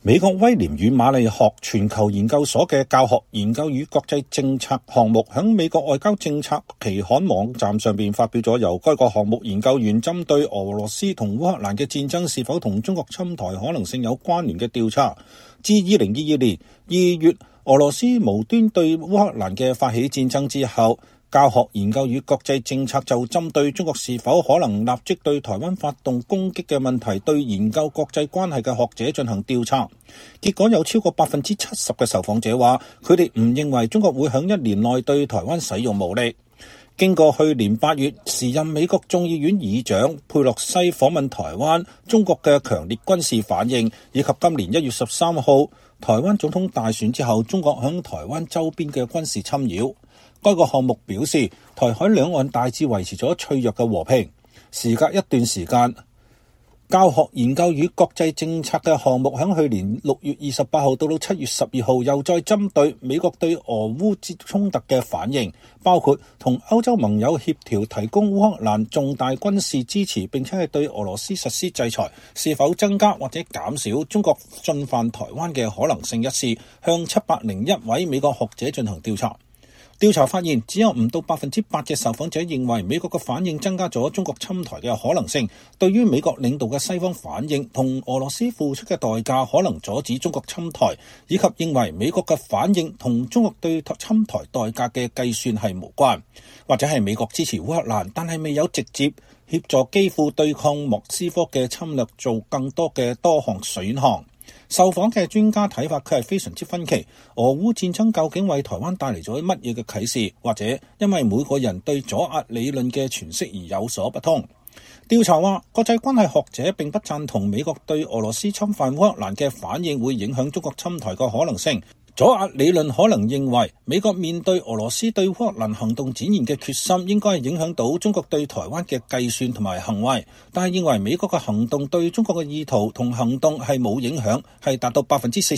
美國威廉與瑪麗學全球研究所嘅教學研究與國際政策項目喺美國外交政策期刊網站上邊發表咗由該個項目研究員針對俄羅斯同烏克蘭嘅戰爭是否同中國侵台可能性有關聯嘅調查。自2022年2月俄羅斯無端對烏克蘭嘅發起戰爭之後，教學研究與國際政策就針對中國是否可能立即對台灣發動攻擊嘅問題，對研究國際關係嘅學者進行調查。結果有超過 70% 嘅受訪者話，佢哋唔認為中國會喺1年內對台灣使用武力。經過去年8月時任美國眾議院議長佩洛西訪問台灣，中國嘅強烈軍事反應，以及今年1月13號台灣總統大選之後，中國喺台灣周邊嘅軍事侵擾。該個項目表示，台海兩岸大致維持咗脆弱嘅和平。時隔一段時間，教學研究與國際政策嘅項目喺去年6月28號到7月12號又再針對美國對俄烏衝突嘅反應，包括同歐洲盟友協調提供烏克蘭重大軍事支持，並且係對俄羅斯實施制裁，是否增加或者減少中國進犯台灣嘅可能性一事，向701位美國學者進行調查。調查發現，只有唔到 8% 嘅受訪者認為美國嘅反應增加咗中國侵台嘅可能性。對於美國領導嘅西方反應同俄羅斯付出嘅代價可能阻止中國侵台，以及認為美國嘅反應同中國對侵台代價嘅計算係無關，或者係美國支持烏克蘭，但係未有直接協助基輔對抗莫斯科嘅侵略做更多嘅多項選項。受訪嘅專家睇法佢係非常之分歧，俄烏戰爭究竟為台灣帶嚟咗乜嘢嘅啟示，或者因為每個人對阻壓理論嘅詮釋而有所不同。調查話，國際關係學者並不贊同美國對俄羅斯侵犯烏克蘭嘅反應會影響中國侵台嘅可能性。阻壓理論可能認為，美國面對俄羅斯對烏克蘭行動展現嘅決心，應該係影響到中國對台灣嘅計算同埋行為，但係認為美國嘅行動對中國嘅意圖同行動係冇影響，係達到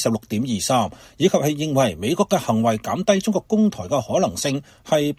46.23%， 以及係認為美國嘅行為減低中國攻台嘅可能性係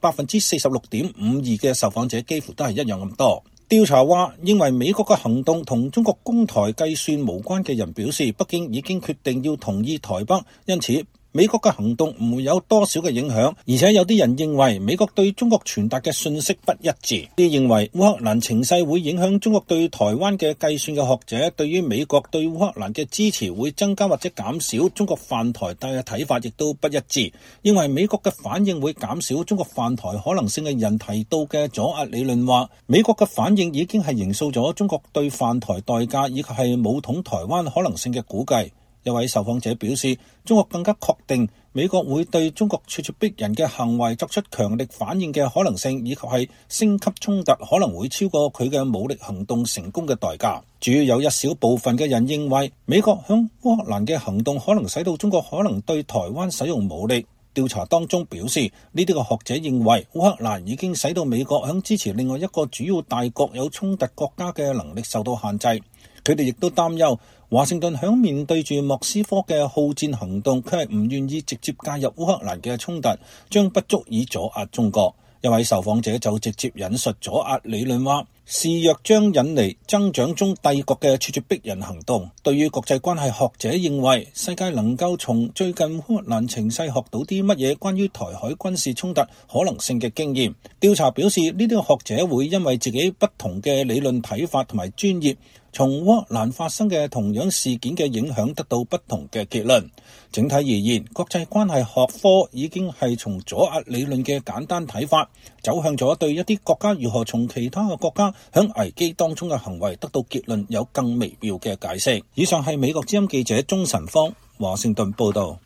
46.52% 嘅受訪者幾乎都係一樣咁多。調查話，認為美國嘅行動同中國攻台計算無關嘅人表示，北京已經決定要同意台北，因此美國嘅行動唔會有多少嘅影響，而且有啲人認為美國對中國傳達嘅信息不一致。啲認為烏克蘭情勢會影響中國對台灣嘅計算嘅學者，對於美國對烏克蘭嘅支持會增加或者減少中國犯台嘅睇法亦都不一致。認為美國嘅反應會減少中國犯台可能性嘅人提到嘅阻壓理論話，美國嘅反應已經係形塑咗中國對犯台代價以及係武統台灣可能性嘅估計。一位受訪者表示，中國更加確定美國會對中國咄咄逼人嘅行為作出強力反應嘅可能性，以及係升級衝突可能會超過佢嘅武力行動成功嘅代價。主要有一小部分嘅人認為，美國響烏克蘭嘅行動可能使到中國可能對台灣使用武力。調查當中表示，呢啲個學者認為烏克蘭已經使到美國響支持另外一個主要大國有衝突國家嘅能力受到限制。佢哋亦都擔憂華盛頓響面對住莫斯科嘅好戰行動，佢係唔願意直接介入烏克蘭嘅衝突，將不足以阻壓中國。一位受訪者就直接引述阻壓理論話，示弱將引嚟增長中帝國嘅咄咄逼人行動。對於國際關係學者認為，世界能夠從最近烏克蘭情勢學到啲乜嘢關於台海軍事衝突可能性嘅經驗。調查表示，呢啲學者會因為自己不同嘅理論睇法同埋專業，從烏克蘭發生嘅同樣事件嘅影響得到不同嘅結論。整體而言，國際關係學科已經係從阻壓理論嘅簡單睇法，走向咗對一啲國家如何從其他嘅國家響危機當中嘅行為得到結論有更微妙嘅解釋。以上係美國之音記者鍾晨芳華盛頓報道。